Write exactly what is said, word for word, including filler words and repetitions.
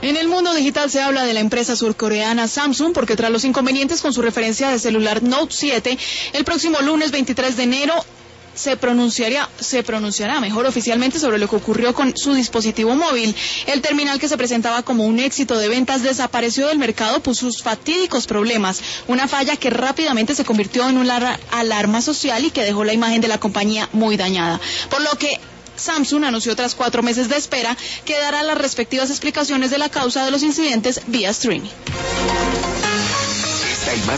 En el mundo digital se habla de la empresa surcoreana Samsung porque tras los inconvenientes con su referencia de celular Note siete, el próximo lunes veintitrés de enero se pronunciaría, se pronunciará mejor oficialmente sobre lo que ocurrió con su dispositivo móvil. El terminal, que se presentaba como un éxito de ventas, desapareció del mercado por sus fatídicos problemas, una falla que rápidamente se convirtió en una alarma social y que dejó la imagen de la compañía muy dañada, por lo que Samsung anunció tras cuatro meses de espera que dará las respectivas explicaciones de la causa de los incidentes vía streaming. Esta y más